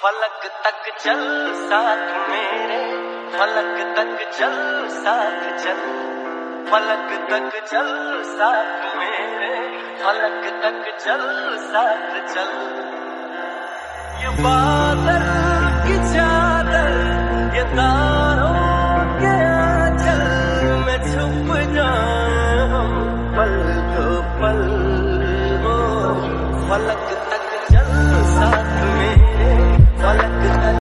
फलक तक चल साथ मेरे, फलक तक चल साथ चल, फलक तक चल साथ मेरे, फलक तक चल साथ चल। ये बादल की चादर, ये तारों के आंचल में छुप जाए हम पल दो पल, वो फलक